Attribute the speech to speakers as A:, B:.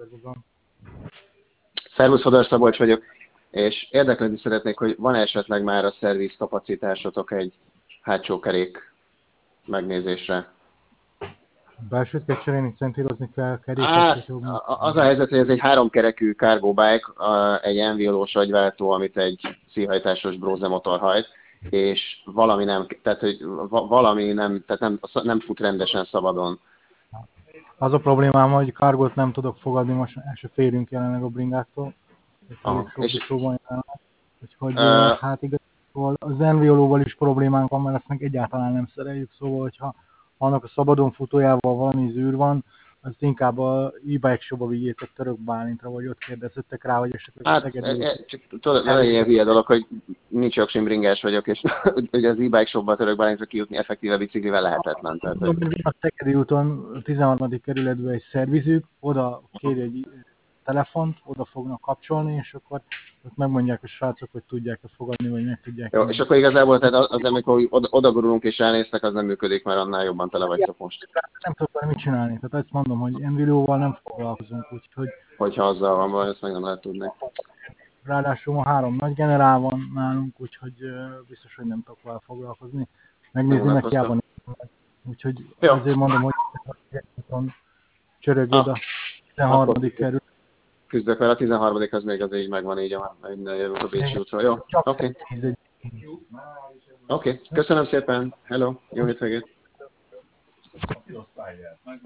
A: Szervuszom.
B: Szervusz, Fodor Szabolcs vagyok, és érdeklődni szeretnék, hogy van esetleg már a szerviz kapacitásotok egy hátsó kerék megnézésre?
A: Belsőt kell cserélni, centírozni kell, keréket,
B: Hát,
A: vagy jobb.
B: az a helyzet, hogy ez egy háromkerekű cargo bike, egy enviolós agyváltó, amit egy szívhajtásos bróze motor hajt, és valami nem, tehát, hogy valami nem, tehát nem fut rendesen szabadon.
A: Az a problémám, hogy kargót nem tudok fogadni, most el se férünk jelenleg a bringáktól. Elég
B: Aha.
A: sok
B: És,
A: busóban jelenleg. Úgyhogy
B: ö,
A: hát igazából az enviolóval is problémánk van, mert ezt meg egyáltalán nem szereljük, szóval hogyha annak a szabadon futójával valami zűr van, azt inkább a e-bike shopba vigyétek Török Bálintra, vagy ott kérdezzettek rá, hogy esetleg a
B: Hát,
A: Szegedi út
B: csak tudod, ez egy ilyen hülye dolog, hogy nincs jogsimbringás vagyok, és ugye az e-bike shopba Török Bálintra kijutni effektíve biciklivel lehetetlen. Tehát, hogy...
A: van a Szegedi úton, a 13. kerületben egy szervizük, oda kéri egy telefont, oda fognak kapcsolni, és akkor ott megmondják a srácok, hogy tudják-e fogadni, vagy meg tudják
B: Jó, és akkor igazából tehát az, amikor oda gurulunk és ránéztek, az nem működik, mert annál jobban tele vagytok most.
A: nem tudok vele mit csinálni. Tehát azt mondom, hogy Envilóval nem foglalkozunk, úgyhogy
B: Hogyha azzal van baj, ezt meg nem lehet tudni.
A: ráadásul ma 3 nagy generál van nálunk, úgyhogy biztos, hogy nem tudok vele foglalkozni. Megnézni meg hiába. Úgyhogy
B: jó.
A: azért mondom, hogy csörögjéd a 13. kerület.
B: Küzdök vele, a 13. az még az így megvan így a Bécsi útról. Jó, oké. Oké, köszönöm szépen. Hello, jó hétvégét.